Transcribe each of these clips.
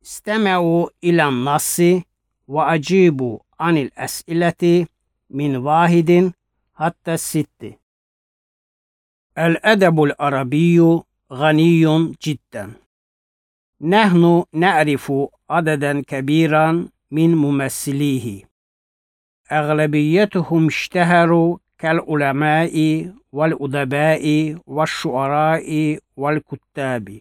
استمعوا إلى النص وأجيبوا عن الأسئلة من 1 حتى 6. الأدب العربي غني جدا. نحن نعرف عددا كبيرا من ممثليه، أغلبيتهم اشتهروا كالعلماء والأدباء والشعراء والكتاب.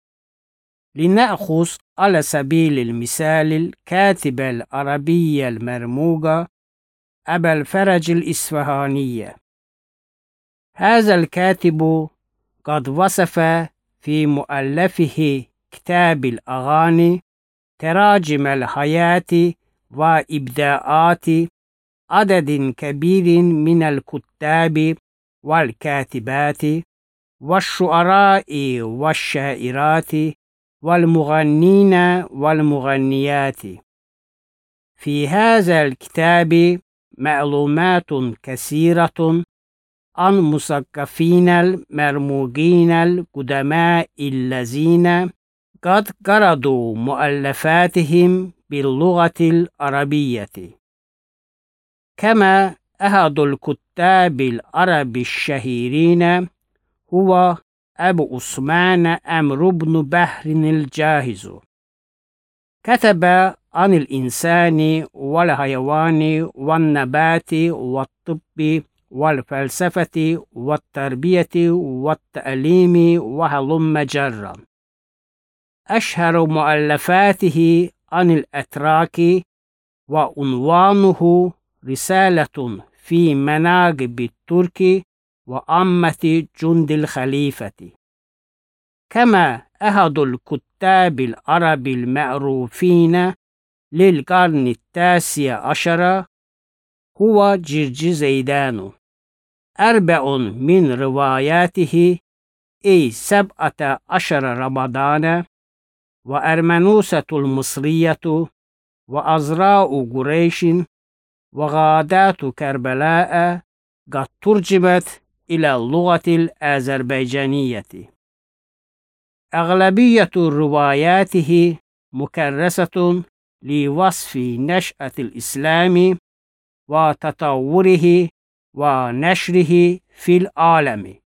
لنأخذ على سبيل المثال الكاتب العربي المرموق أبا الفرج الإصفهاني. هذا الكاتب قد وصف في مؤلفه كتاب الأغاني تراجم الحياة وإبداعات عدد كبير من الكتاب والكاتبات والشعراء والشاعرات والمغنين والمغنيات. في هذا الكتاب معلومات كثيرة عن مثقفين المرموقين القدماء الذين قد قرضوا مؤلفاتهم باللغة العربية. كما أحد الكتاب العرب الشهيرين هو أبو عثمان عمرو بن بحر الجاهز. كتب عن الإنسان والحيوان والنبات والطب والفلسفة والتربية والتعليم وهلم جرا. أشهر مؤلفاته عن الأتراك وعنوانه رسالة في مناقب الترك وعامة جند الخليفة. كما أحد الكتاب العرب المعروفين للقرن 19 هو جرجي زيدان. 4 من رواياته أي 17 رمضان وأرمنوسة المصرية وأزراء قريش وغادات كربلاء قد ترجمت إلى اللغة الأذربيجانية. أغلبية رواياته مكرسة لوصف نشأة الإسلام وتطوره ونشره في العالم.